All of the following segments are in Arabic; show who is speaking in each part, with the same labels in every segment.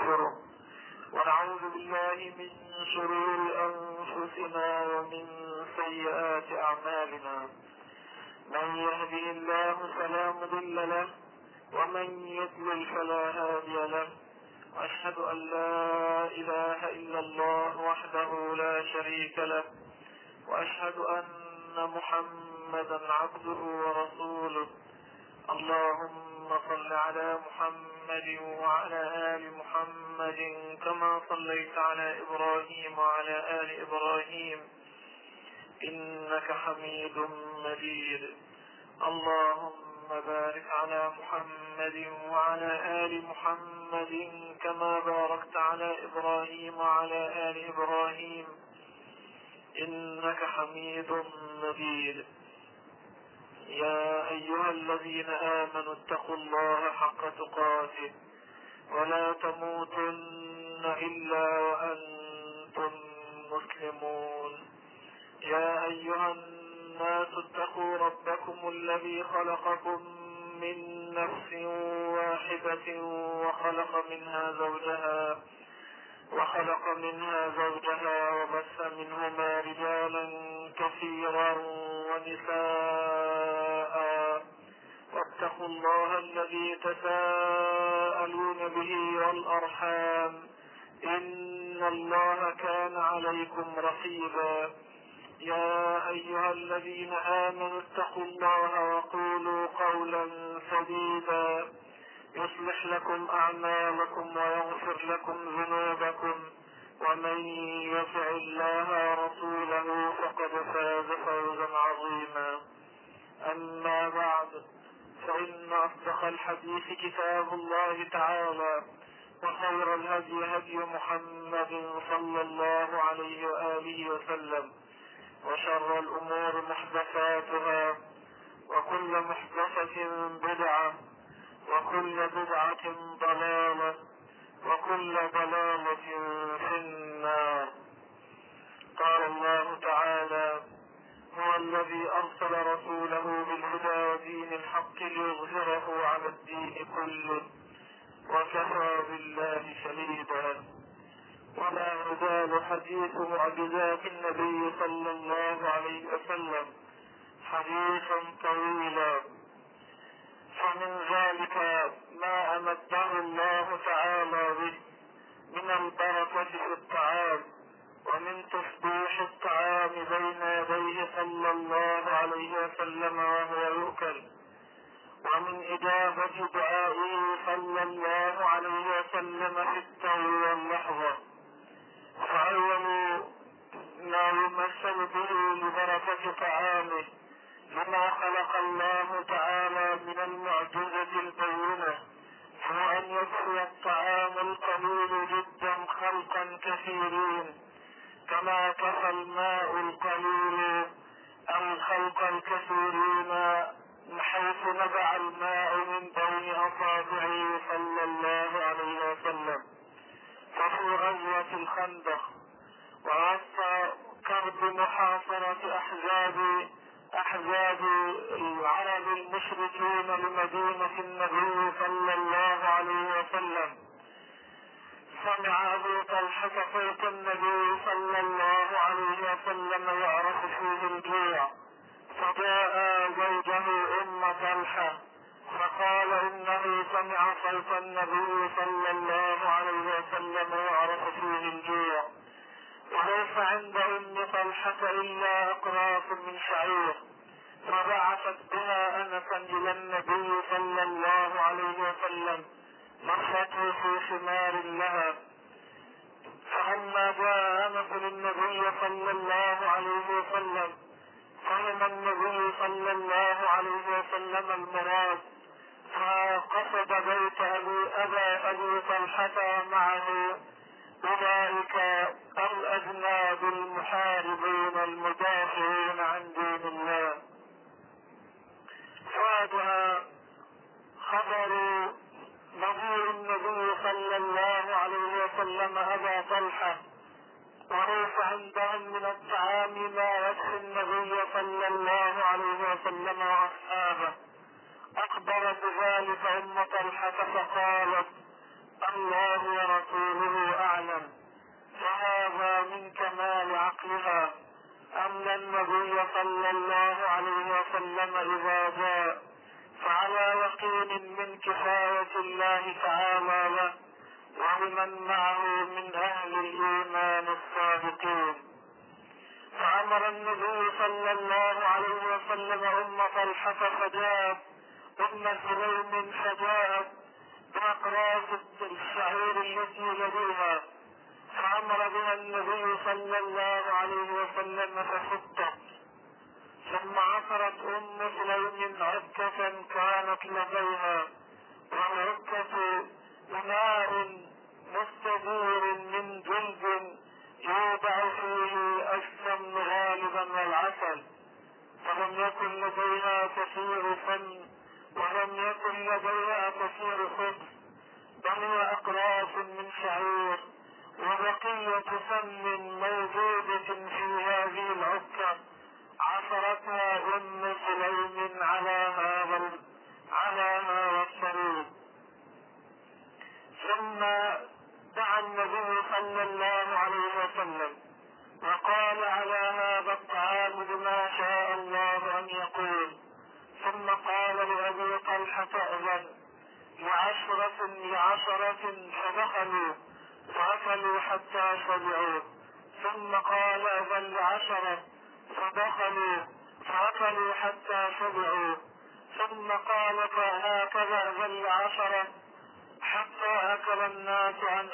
Speaker 1: ونستغفره ونعوذ بالله من شرور أنفسنا ومن سيئات أعمالنا. من يهده الله فلا مضل له ومن يضلل فلا هادي له. وأشهد أن لا إله إلا الله وحده لا شريك له وأشهد أن محمدا عبده ورسوله. اللهم صل على محمد وعلى آل محمد كما صليت على إبراهيم وعلى آل إبراهيم إنك حميد مجيد. اللهم بارك على محمد وعلى آل محمد كما باركت على إبراهيم وعلى آل إبراهيم إنك حميد مجيد. يا أيها الذين آمنوا اتقوا الله حق تقاته ولا تموتن إلا وأنتم مسلمون. يا أيها الناس اتقوا ربكم الذي خلقكم من نفس واحدة وخلق منها زوجها وبث منهما رجالا كثيرا ونساء. واتقوا الله الذي تساءلون به والأرحام إن الله كان عليكم رقيبا. يا أيها الذين آمنوا اتقوا الله وقولوا قولا سديدا يصلح لكم أعمالكم ويغفر لكم ذنوبكم ومن يطع الله ورسوله فقد فاز فوزا عظيما. أما بعد، فإن أصدق الحديث كتاب الله تعالى وخير الهدي هدي محمد صلى الله عليه وآله وسلم وشر الأمور محدثاتها وكل محدثة بدعة وكل بدعة ضلالة وكل ضلالة في النار. قال الله تعالى: هو الذي أرسل رسوله بالهدى ودين الحق ليظهره على الدين كله وكفى بالله شهيدا. ولا يزال حديث معجزات النبي صلى الله عليه وسلم حديثا طويلا، فمن ذلك ما أمده الله تعالى به من البركة في الطعام ومن تسبيح الطعام بين يديه صلى الله عليه وسلم وهو يؤكل، ومن إجابة دعائه صلى الله عليه وسلم في التو واللحظة. فأول ما يمثل به لبركة طعامه لما خلق الله تعالى من المعجزة البينة هو أن يكفي الطعام القليل جدا خلقا كثيرين، كما كفى الماء القليل الخلق الكثيرين، حيث نبع الماء من بين أصابعه صلى الله عليه وسلم. ففي غزوة الخندق ووسط كرب محاصرة أحزاب العرب المشركين لمدينة النبي صلى الله عليه وسلم، سمع أبو طلحة صوت النبي صلى الله عليه وسلم يعرف فيه الجوع، فجاء زوجه أم طلحة فقال إنه سمع صوت النبي صلى الله عليه وسلم يعرف فيه الجوع، وليس عند أم طلحة إلا أقراص من شعير، فبعثت بها أنسا إلى النبي صلى الله عليه وسلم مرته في حمار لها. فلما جاء أنس للنبي صلى الله عليه وسلم فهم النبي صلى الله عليه وسلم المراد، فقصد بيت أبي طلحة معه أولئك الأجناد المحاربين المدافعين عن دين الله. فاتها خبر مجيء النبي صلى الله عليه وسلم أبا طلحة، وليس عندهم من الطعام ما يكفي النبي صلى الله عليه وسلم وأصحابه. أخبرت ذلك أم طلحة فقالت: الله ورسوله وسلم إذا جاء فعلى يقين من كفاية الله تعالى له ولمن معه من أهل الإيمان الصادقين. فأمر النبي صلى الله عليه وسلم أم طلحة فجاءت، أم سليم فجاءت بأقراص الشعير التي لديها، فأمر بها النبي صلى الله عليه وسلم ففتت، ثم عصرت أم سليم عكة كانت لديها، والعكة إناء مستدير من جلد يوضع فيه السمن غالبا والعسل، فلم يكن لديها كثير سمن ولم يكن لديها كثير خبز، بل هي أقراص من شعير وبقية سمن موجودة في هذه العكة عصرتها أم سليم على هذا السرير. ثم دعا النبي صلى الله عليه وسلم وقال على هذا الطعام بما شاء الله أن يقول، ثم قال لأبي طلحة أذن لعشرة فدخلوا فأكلوا حتى شبعوا، ثم قال أذن لعشرة فدخلوا فأكلوا حتى شبعوا، ثم قال هكذا أذن لعشرة حتى أكل الناس عن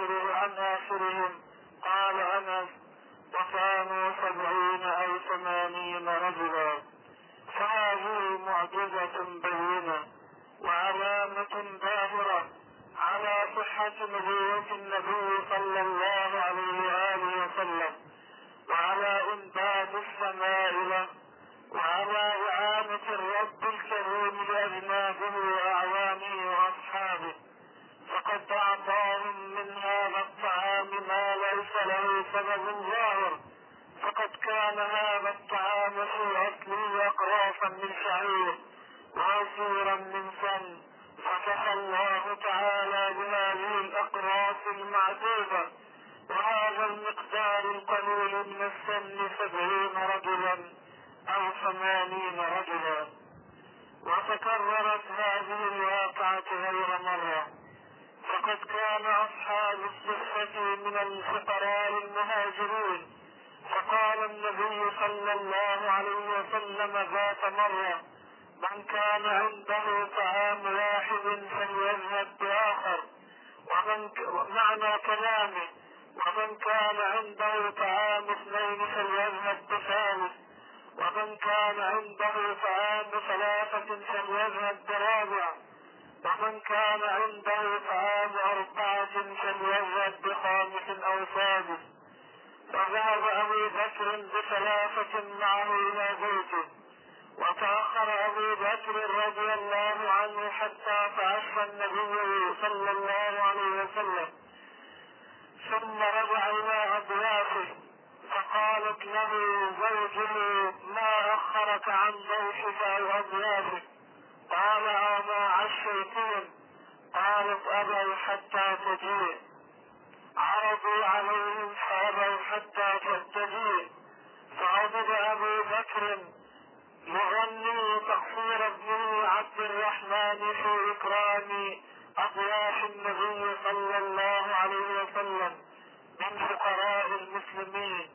Speaker 1: آخرهم. قال أنس وكانوا 70 أو 80 رجلا. فهذه معجزة بينة وعلامة ظاهرة على صحة نبوة النبي صلى الله عليه وآله وسلم، وعلى إنبات السماء له، وعلى إعانة الرب الكريم لأجنابه وأعوانه وأصحابه، فقد أعطاهم من هذا الطعام ما ليس له سبب ظاهر، فقد كان هذا الطعام في أصله أقراصا من شعير وعصيرا من سمن، فكفى الله تعالى بهذه الأقراص المعدودة وهذا المقدار القليل من السمن 70 رجلا أو 80 رجلا. وتكررت هذه الواقعة غير مرة، فقد كان أصحاب الصفة من الفقراء المهاجرين، فقال النبي صلى الله عليه وسلم ذات مرة من كان عنده طعام واحد فليذهب بآخر، معنى كلامه ومن كان عنده طعام 2 فليذهب بثالث، ومن كان عنده طعام 3 فليذهب برابع، ومن كان عنده طعام 4 فليذهب ب5 أو 6. فذهب أبو بكر ب3 معه إلى بيته، وتأخر أبو بكر رضي الله عنه حتى تعشى النبي صلى الله عليه وسلم، ثم رجع إلى أضيافه فقالت له زوجه ما أخرك عن ضيفك أو أضيافك؟ قال أما عشيتهم؟ قالت أبوا حتى تجيء. عرضوا عليهم فأبوا حتى تجيء، فغضب أبو بكر يغني تقصير ابنه عبد الرحمن في إكرام أضياف النبي صلى الله عليه وسلم من فقراء المسلمين.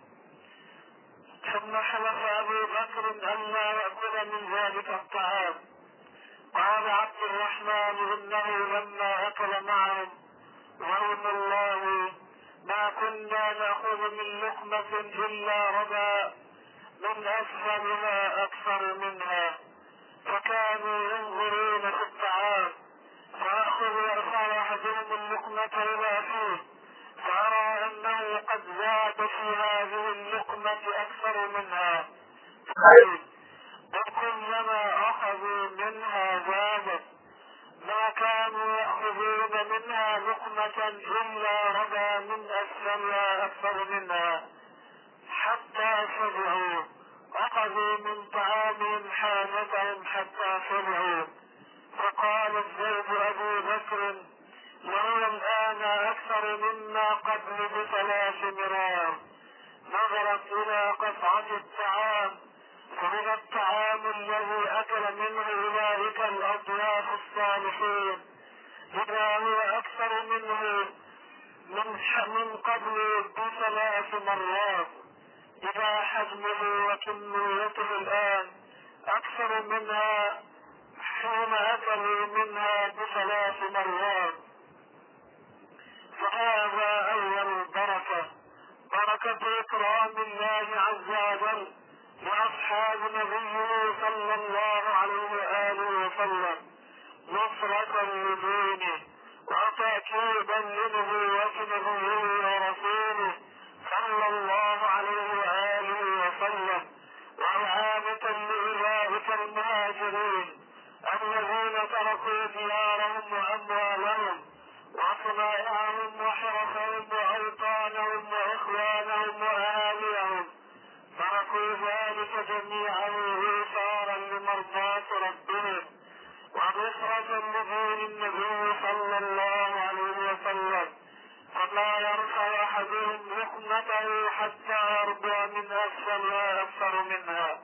Speaker 1: ثم حلف أبو بكر أن لا يأكل من ذلك الطعام. قال عبد الرحمن إنه لما أكل معهم ويم الله ما كنا نأخذ من لقمة إلا ربا من أسفلها أكثر منها، فكانوا ينظرون في الطعام فأخذ يرفع أحدهم اللقمة إلى فيه فأرى أنه قد زاد في هذه اللقمة أكثر منها، وكلما أخذوا منها زادت، ما كانوا يأخذون منها لقمة إلا ربا من أسفلها أكثر منها حتى شبعوا. أخذوا من طعامهم حاجتهم حتى شبعوا. فقال الزوج أبو بكر وهو الآن أكثر مما قبل ب3 مرار. نظرت إلى قطعة الطعام فهو الطعام الذي أكل منه أولئك الأضياف الصالحين، إذا هو أكثر منه من قبل ب3 مرات، إذا حجمه وكميته الآن أكثر منها حين أكلوا منها ب3 مرات. فهذا أول بركة، بركة إكرام الله عز وجل لأصحاب نبيه صلى الله عليه وآله وسلم، نصرة لدينه وتأكيدا لنبوة نبيه ورسوله صلى الله عليه وآله وسلم، وإعانة لأولئك المهاجرين الذين تركوا ديارهم وأموالهم وصنائعهم وحرفهم وأوطانهم وإخوانهم وأهاليهم، تركوا ذلك جميعا إيثارا لمرضاة ربهم ونصرة لدين النبي صلى الله عليه وسلم، فما يرفع أحدهم لقمته حتى يرضى من أسفلها أكثر منها.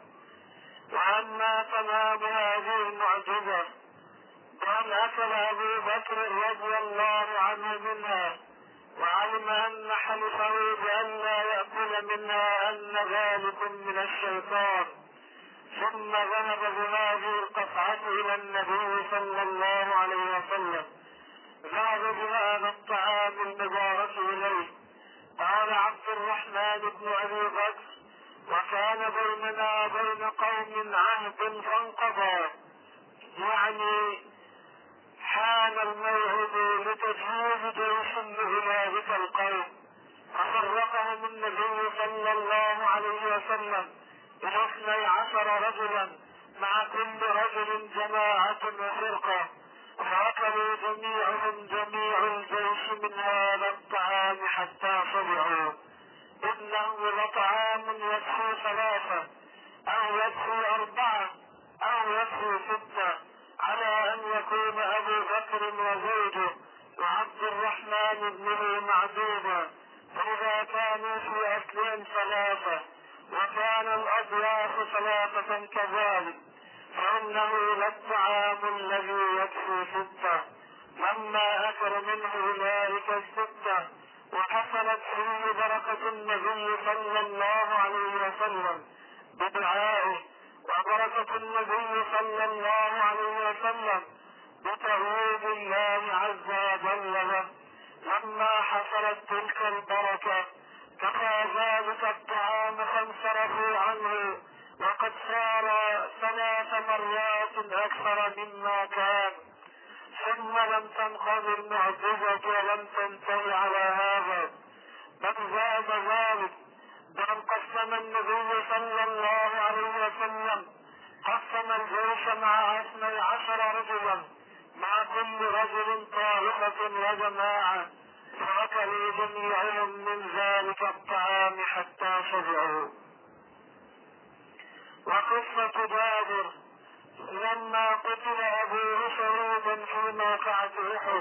Speaker 1: وأما تمام هذه المعجزة بأن أكل أبو بكر رضي الله عنه منها وعلم أن حلفه بأن لا يأكل منها أن ذلك من الشيطان، ثم ذهب بهذه القطعة إلى النبي صلى الله عليه وسلم، ذهب بهذا الطعام المبارك إليه. قال عبد الرحمن بن أبي بكر: وكان بيننا وبين قوم عهد فانقضى، يعني حان الموعد لتجهيز جيش لأولئك القوم، ففرقهم النبي صلى الله عليه وسلم إلى 12 رجلا، مع كل رجل جماعة وفرقة، فأكلوا جميعهم جميع الجيش من هذا الطعام حتى شبعوا. إنه لطعام يكفي 3 أو يكفي 4 أو يكفي 6، على أن يكون أبو بكر وزوجه وعبد الرحمن ابنه معدوما، فإذا كانوا في أكلهم 3 وكان الأضياف 3 كذلك، فإنه للطعام الذي يكفي 6. لما أكل منه أولئك 6 وحصلت فيه بركة النبي صلى الله عليه وسلم بدعائه، وبركة النبي صلى الله عليه وسلم بتوحيد الله عز وجل له، لما حصلت تلك البركة كفى ذلك الطعام فانصرفوا عنه، وقد صار 3 مرات أكثر مما كان. ثم لم تنقض المعجزة ولم تنتهي على هذا، بل زاد ذلك بأن قسم النبي صلى الله عليه وسلم، قسم الجيش مع 12 رجلا، مع كل رجل طائفة وجماعة، فأكلوا جميعهم من ذلك الطعام حتى شبعوا. وقصة جابر لما قتل أبوه شهيدا في موقعة أحد.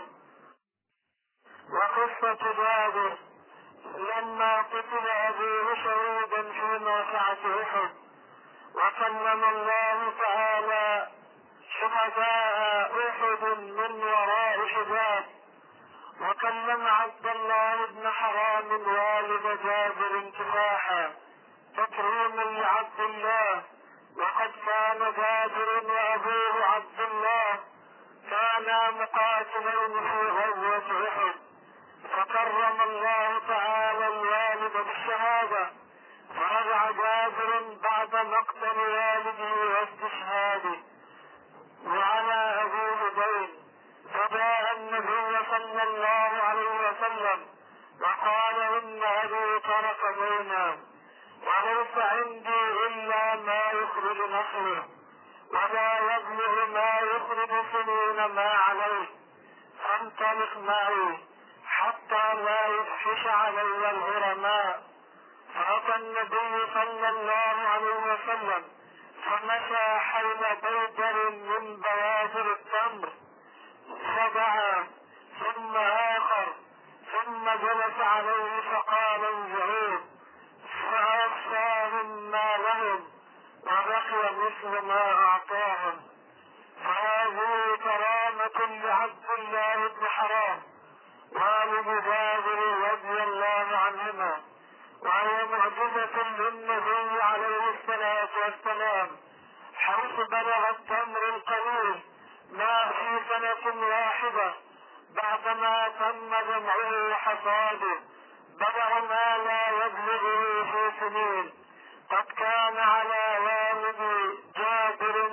Speaker 1: وقصة جابر لما قتل أبوه شهيدا في موقعة أحد، وكلم الله تعالى شهداء أحد من وراء حجاب، وكلم عبد الله بن حرام والد جابر كفاحا تكريما لعبد الله، وقد كان جابر وأبوه عبد الله كانا مقاتلين في غزوة أحد، فكرم الله تعالى الوالد بالشهادة، فرجع جابر بعد مقتل والده واستشهاده وعلى أبوه دين، فجاء النبي صلى الله عليه وسلم وقال: إن أبي ترك دينا، وليس عندي إلا ما يخرج نخله، ولا يبلغ ما يخرج سنين ما عليه، فانطلق معي حتى لا يفحش علي الغرماء. فأتى النبي صلى الله عليه وسلم فمشى حول بيدر من بوادر التمر، فدعا ثم آخر، ثم جلس عليه فقال: انزعوه، فأوصاهم ما لهم، وبقي مثل ما أعطاهم. فهذه كرامة لعبد الله بن حرام والد جابر رضي الله عنهما، وهي معجزة للنبي عليه الصلاة والسلام، حيث بلغ التمر القليل ما في سنة واحدة بعدما تم جمعه وحصاده بلغ ما لا يبلغه في سنين. قد كان على والد جابر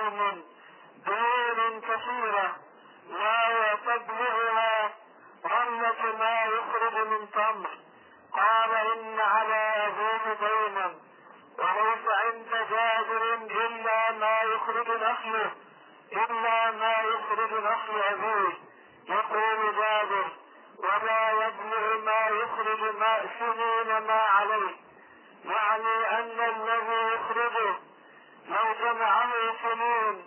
Speaker 1: دين كثيرة لا تبلغها غلة ما يخرج من تمر. قال إن على أبيه دينا وليس عند جابر إلا ما يخرج نخل أبيه. يقول جابر ولا يبلغ ما يخرج سنين ما عليه، يعني أن الذي يخرجه لو جمعه سنين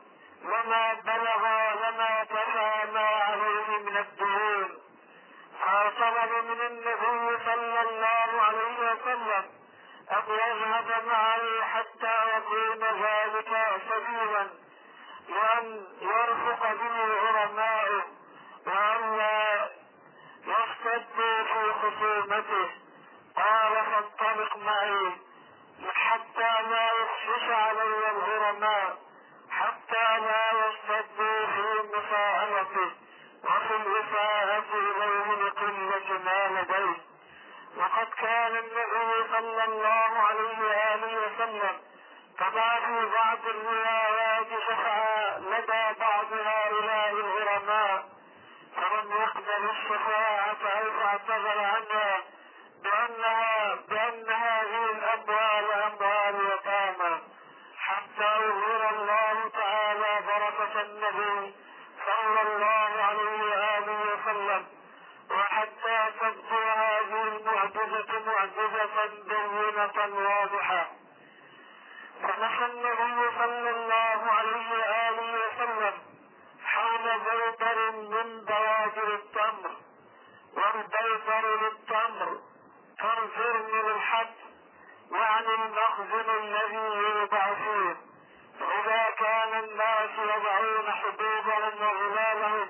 Speaker 1: لما كفى ما عليه من الديون. فطلب من النبي صلى الله عليه وسلم أن يذهب معه حتى يكون ذلك سبيلا وأن يرفق به غرمائه وأن لا يشتدوا في خصومته. قال فانطلق معي حتى لا يخشش علي الغرماء، حتى لا يشتدوا في مساءلته وفي الإساءة إليه لقلة ما لديه. وقد كان النبي صلى الله عليه وآله وسلم كما في بعض الروايات شفع لدى بعض هؤلاء الغرماء، فمن يقبل الشفاعة أو اعتذر عنها بأن هذه الأموال أموال يتامى، حتى يظهر الله تعالى بركة النبي صلى الله عليه وآله وسلم، وحتى تبدو هذه المعجزة معجزة بينة واضحة. فمشى النبي صلى الله عليه وآله وسلم حول بيدر من بوادر التمر، والبيدر للتمر كالجرم للحب، يعني المخزن الذي يوضع فيه. فإذا كان الناس يضعون حدودهم وغلالهم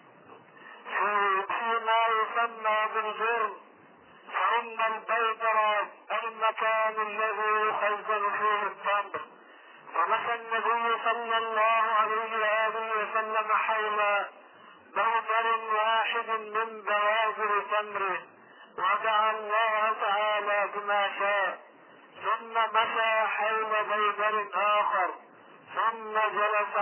Speaker 1: فيما يسمى بالجرم، فإن البيدر المكان الذي يخزن فيه التمر. ومشى النبي صلى الله عليه وآله وسلم حول بيدر واحد من بوادر تمره ودعا الله تعالى بما شاء، ثم مشى حول بيدر آخر ثم جلس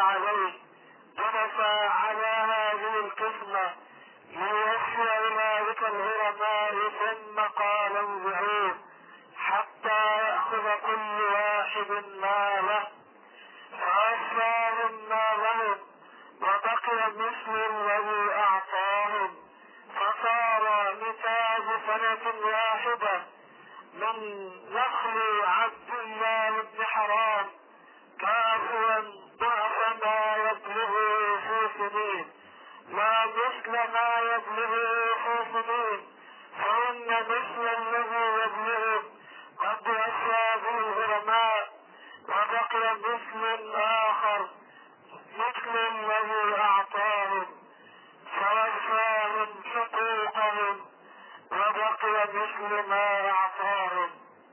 Speaker 1: على هذه القسمة ليوفي أولئك الغرماء، ثم قال انزعوه حتى يأخذ كل واحد ماله. فأوفاهم مالهم وبقي مثل الذي أعطاهم، فصار نتاج سنة واحدة من نخل عبد الله بن حرام كافيا ضعف ما يبلغه في سنين، لا مثل ما يبلغه في سنين، فإن مثل الذي يبلغه قد وفى بالغرماء، وبقي مثل آخر مثل الذي أعطاهم فوفاهم حقوقهم وبقي مثل ما أعطاهم.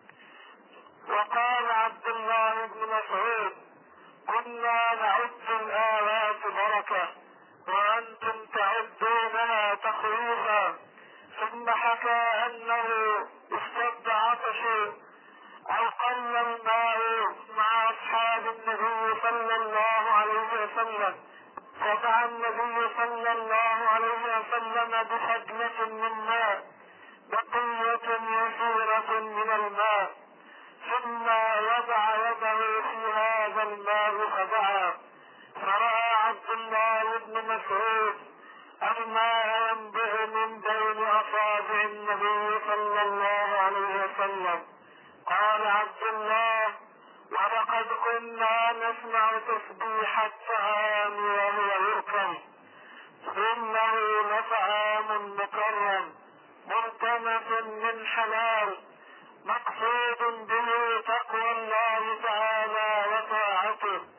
Speaker 1: وقال عبد الله بن مسعود كنا نعد الآيات بركة وأنتم تعدونها تخويفا. ثم حكى أنه اشتد عطشه أو قل الماء مع أصحاب النبي صلى الله عليه وسلم، فدعا النبي صلى الله عليه وسلم بحجمة من ماء بقية يسيرة من الماء، ثم وضع يده في هذا الماء فدعا، فرأى عبد الله بن مسعود الماء ينبع من بين أصابع النبي صلى الله عليه وسلم. قال عبد الله ولقد كنا نسمع تسبيح الطعام وهو يؤكل، إنه لطعام مكرم ملتمس من حلال مقصود به تقوى الله تعالى وطاعته،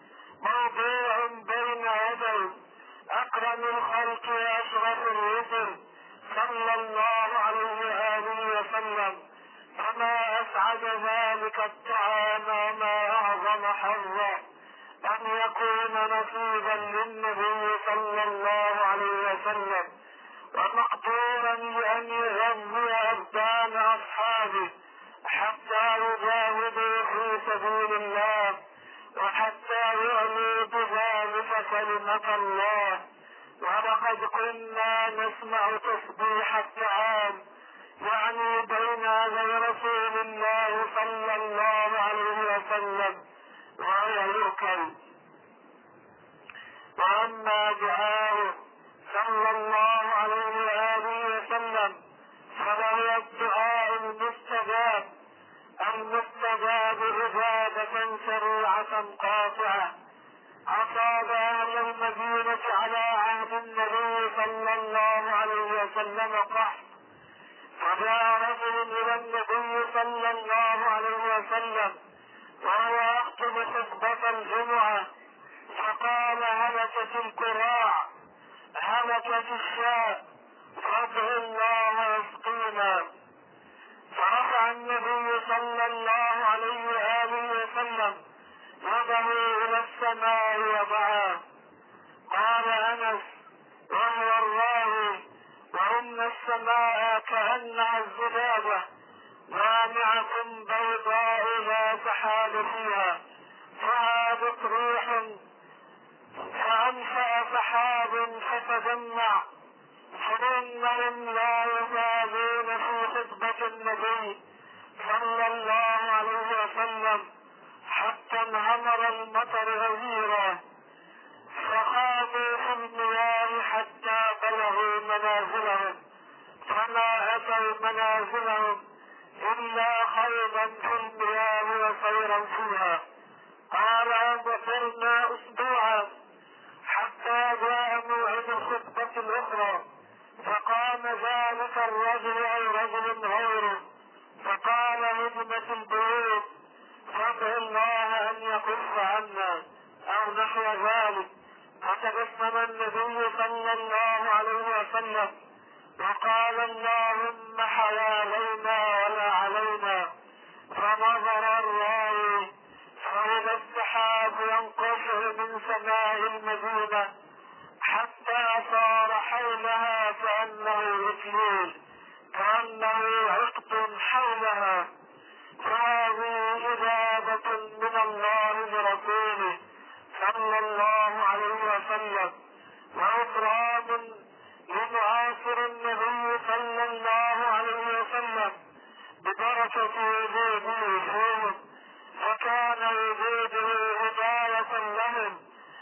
Speaker 1: صلى الله عليه وآله وسلم. فما أسعد ذلك الطعام وما أعظم حظا أن يكون نصيبا للنبي صلى الله عليه وسلم، ومقدورا بأن يغذي أبدان أصحابه حتى يجاهدوا في سبيل الله، وحتى يعلوا بذلك كلمة الله. ولقد كنا نسمع تسبيح الطعام يعني بين يدي رسول الله صلى الله عليه وسلم وهو يؤكل. وأما دعاؤه صلى الله عليه وآله وسلم فهو الدعاء المستجاب إجابة سريعة قاطعة. أصاب أهل المدينة على عهد النبي صلى الله عليه وسلم قحط، فجاء رجل إلى النبي صلى الله عليه وسلم وهو يخطب خطبة الجمعة، فقال: هلكت الكراع، هلكت الشاة، فادعوا الله يسقينا. فرفع النبي صلى الله عليه وآله وسلم يده إلى السماء ودعا. قال أنس وهو الراوي: وإن السماء كأنها الزجاجة جامعة بيضاء لا سحاب فيها، فهابت ريح فأنشأ سحاب فتجمع، فإنهم لا يزالون في خطبة النبي صلى الله عليه وسلم حتى انهمر المطر غزيرا، فخاضوا في المياه حتى بلغوا منازلهم، فما أتوا منازلهم إلا خوضا في المياه وسيرا فيها. قال: ضربنا أسبوعا حتى جاء موعد الخطبة الأخرى، فقام ذلك الرجل أو رجل غيره فقال: هدمت البيوت، فادعوا الله أن يكف عنا أو نحو ذلك. فتبسم النبي صلى الله عليه وسلم وقال: اللهم حوالينا ولا علينا. فنظر الراوي فإذا السحاب ينقشع من سماء المدينة حتى صار حولها كأنه إكليل، كأنه عقد حولها. فهذه إجابة من الله لرسوله صلى الله عليه وسلم، وإكرام لمعاصر النبي صلى الله عليه وسلم ببركة وجوده فيهم، فكان وجوده هداية لهم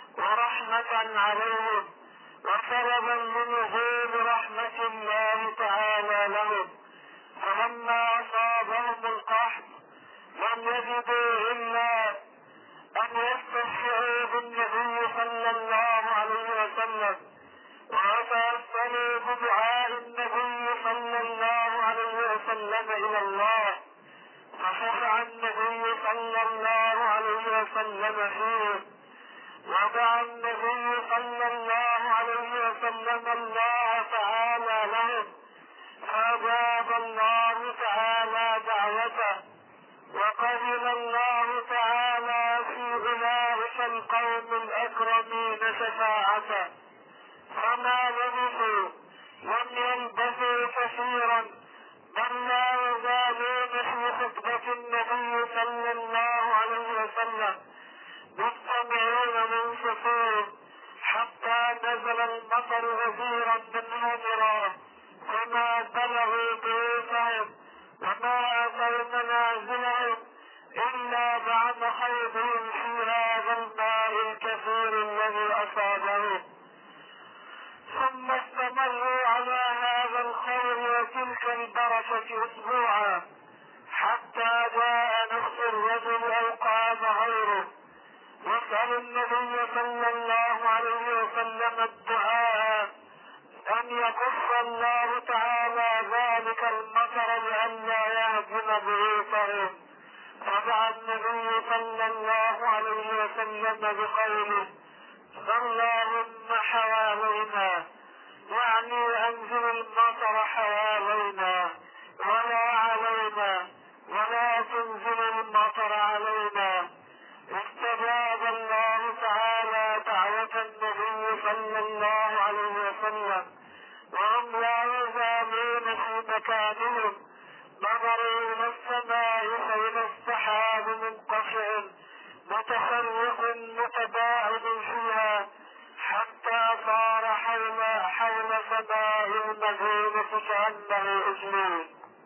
Speaker 1: ورحمة عليهم وسببا لنزول رحمة الله تعالى لهم. فلما أصابهم القحط لم يجدوا إلا أن يستشفعوا بالنبي صلى الله عليه وسلم ويتوسلوا بدعاء النبي صلى الله عليه وسلم إلى الله، فشفع النبي صلى الله عليه وسلم فيه، ودعا النبي صلى الله عليه وسلم الله تعالى لهم، فأجاب الله تعالى دعوته، وقبل الله تعالى في أولئك القوم الأكرمين شفاعته. فما لبثوا لم يلبثوا كثيرا، بل لا يزالون في خطبة النبي صلى الله عليه وسلم مستمعون من سفور حتى نزل المطر غزيرا منهمرا، وما بلغوا بيوتهم وما أتوا منازلهم إلا بعد خوضهم في هذا الماء الكثير الذي أصابهم. ثم استمروا على هذا الخير وتلك البركة أسبوعا حتى جاء نفس الرجل أو قام غيره يسأل النبي صلى الله عليه وسلم الدعاء أن يكف الله تعالى ذلك المطر لئلا يهدم بيوتهم. فدعا النبي صلى الله عليه وسلم بقوله: اللهم حوالينا، يعني أنزل المطر تمطر حوالينا ولا علينا ولا تنزل المطر علينا. استجاب الله تعالى دعوة النبي صلى الله عليه وسلم وهم لا يزالون في مكانهم، نظروا الى السماء فإذا السحاب منقشع متفرق متباعد فيها حتى صار حول سماء المدينة كأنه أجمل.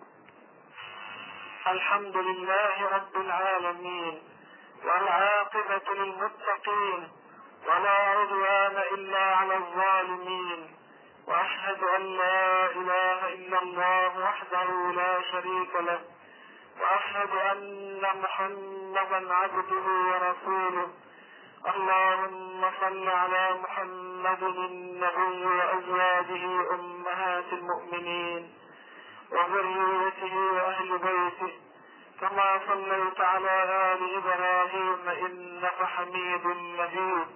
Speaker 1: الحمد لله رب العالمين، والعاقبة للمتقين، ولا عدوان إلا على الظالمين. وأشهد أن لا إله إلا الله وحده لا شريك له، وأشهد أن محمدا عبده ورسوله. اللهم صل على محمد النبي وأزواجه أمهات المؤمنين وذريته وأهل بيته كما صليت على آل إبراهيم إنك حميد مجيد.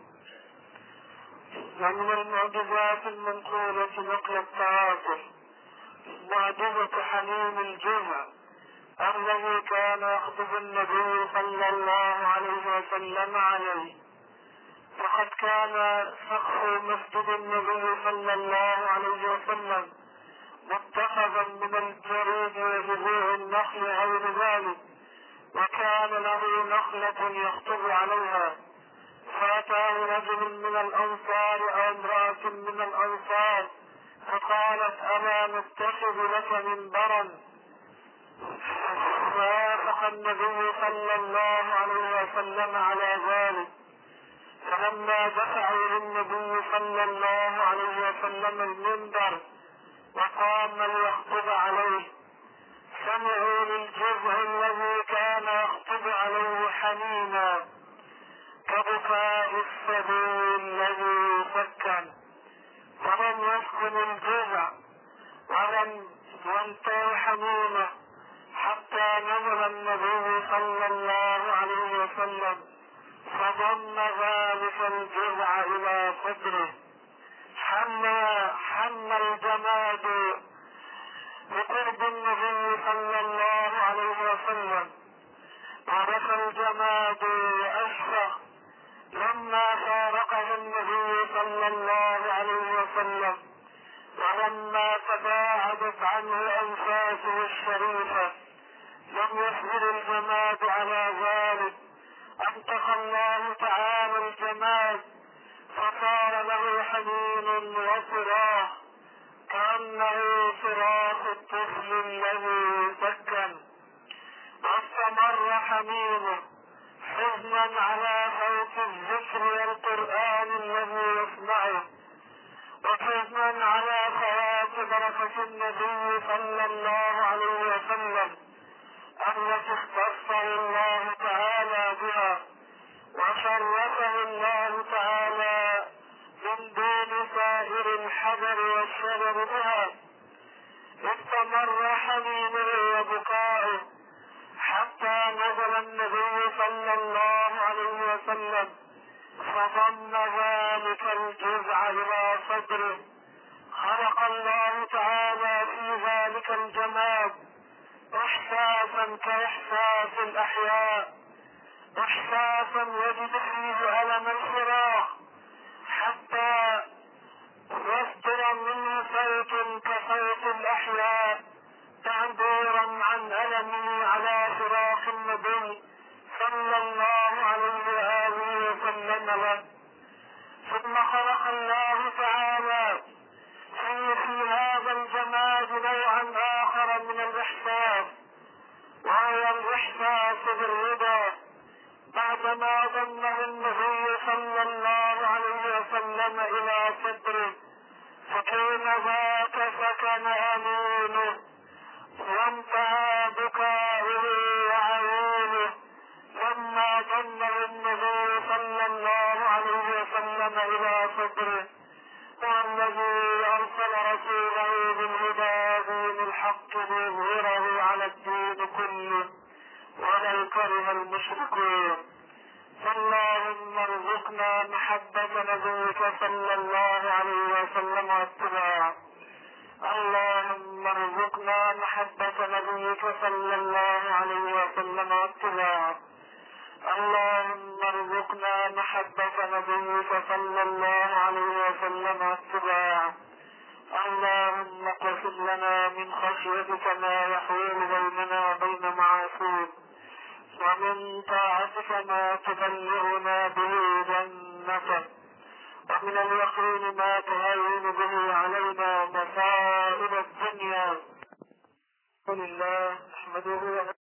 Speaker 1: ومن المعجزات المنقولة نقل التواتر معجزة حليم الجمع الذي كان يخطب النبي صلى الله عليه وسلم عليه. وقد كان سقف مسجد النبي صلى الله عليه وسلم متخذا من الجريد وجذوع النخل غير ذلك، وكان له نخلة يخطب عليها، فأتاه رجل من الأنصار أو امرأة من الأنصار فقالت ألا نتخذ لك منبرا؟ فوافق النبي صلى الله عليه وسلم على ذلك. فلما دفعوا للنبي صلى الله عليه وسلم المنبر وقام ليخطب عليه، سمعوا للجذع الذي كان يخطب عليه حنينا كبكاء الصبي الذي سكن، فلم يسكن الجذع ولم ينتهي حنينه حتى نزل النبي صلى الله عليه وسلم فضم ذلك الجذع إلى صدره. حن الجماد بقرب النبي صلى الله عليه وسلم، ورث الجماد وأشفق لما فارقه النبي صلى الله عليه وسلم، ولما تباعدت عنه أنفاسه الشريفة لم يصبر الجماد على ذلك، أنطق الله تعالى الجماد فصار له حنين وصراخ كأنه صراخ الطفل الذي سكن. واستمر حنينه حزنا على صوت الذكر والقرآن الذي يسمعه، وحزنا على فوات بركة النبي صلى الله عليه وسلم التي اختصه الله تعالى بها وشرفه الله تعالى من دون سائر الحجر والشجر بها. استمر حنينه وبكاؤه حتى نزل النبي صلى الله عليه وسلم فضم ذلك الجذع إلى صدره. خلق الله تعالى في ذلك الجماد إحساسا كإحساس الأحياء، إحساسا يجد فيه ألم الفراق حتى يصدر منه صوت كصوت الأحياء تعبيرا عن ألمه على فراق النبي صلى الله عليه وآله وسلم له. ثم خلق الله تعالى في هذا الجماد نوعا آخر من الإحساس، وهو الإحساس بالرضا بعدما ضمه النبي صلى الله عليه وسلم إلى صدره، فكان ذاك سكن أمينه وانتهى بكاؤه وعيونه لما ضمه النبي صلى الله عليه وسلم إلى صدره. والذي أرسل رسوله بالهدى ودين الحق ليظهره على الدين كله ولو كره المشركون. فاللهم ارزقنا محبة نبيك صلى الله عليه وسلم واتباعه. اللهم نبيك صلى الله عليه وسلم واتباعه. اللهم ارزقنا محبة نبيك صلى الله عليه وسلم واتباعه. اللهم اقسم لنا من خشيتك ما يحول بيننا وبين معاصيك، ومن طاعتك ما تبلغنا به جنتك، ومن اليقين ما تهون به علينا مصائب الدنيا. الحمد لله نحمده